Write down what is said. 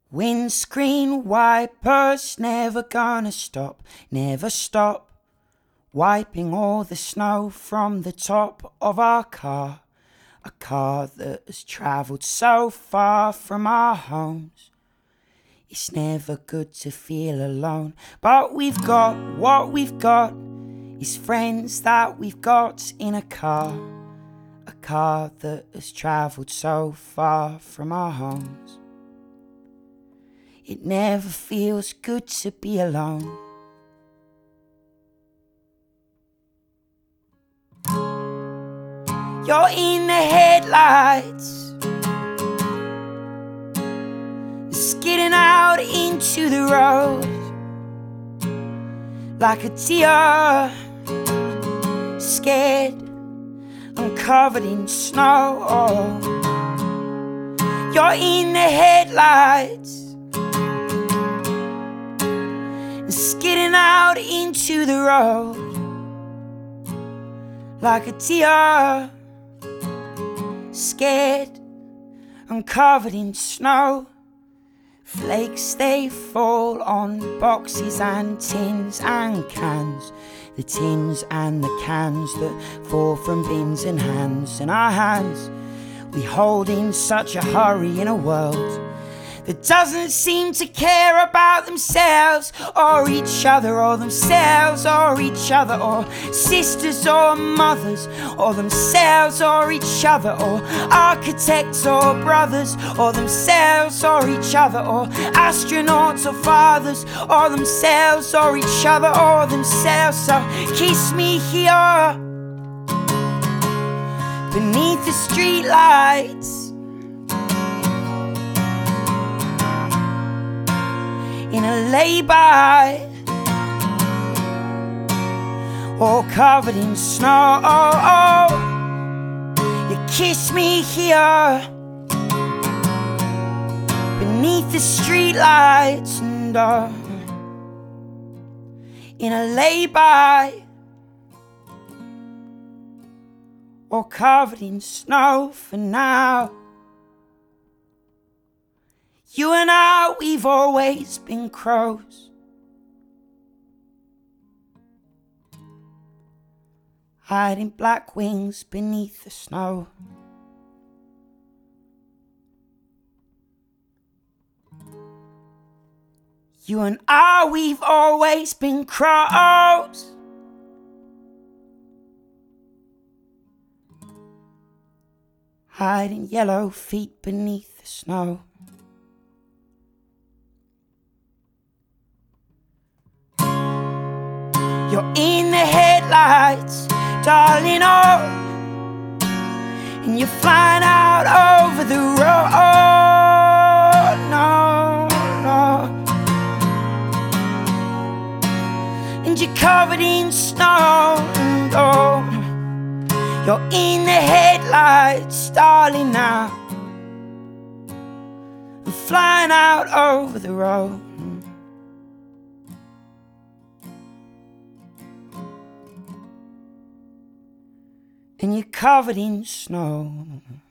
Windscreen wipers never gonna stop, never stop. Wiping all the snow from the top of our car. A car that has travelled so far from our homes. It's never good to feel alone, but we've got what we've got. Is friends that we've got in a car. A car that has travelled so far from our homes. It never feels good to be alone. You're in the headlights, skidding out into the road like a deer, scared and covered in snow. You're in the headlights, skidding out into the road like a deer, scared and covered in snow. Flakes, they fall on boxes and tins and cans. The tins and the cans that fall from bins and hands. And our hands we hold in such a hurry in a world that doesn't seem to care about themselves or each other, or themselves or each other, or sisters or mothers, or themselves or each other, or architects or brothers, or themselves or each other, or astronauts or fathers, or themselves or each other, or themselves. So kiss me here beneath the streetlights, in a lay-by, all covered in snow. You kiss me here beneath the streetlights, and in a lay-by, all covered in snow for now. You and I, we've always been crows, hiding black wings beneath the snow. You and I, we've always been crows, hiding yellow feet beneath the snow. You're in the headlights, darling, and you're flying out over the road. No, no. And you're covered in snow, and you're in the headlights, darling, now, and flying out over the road. And you're covered in snow.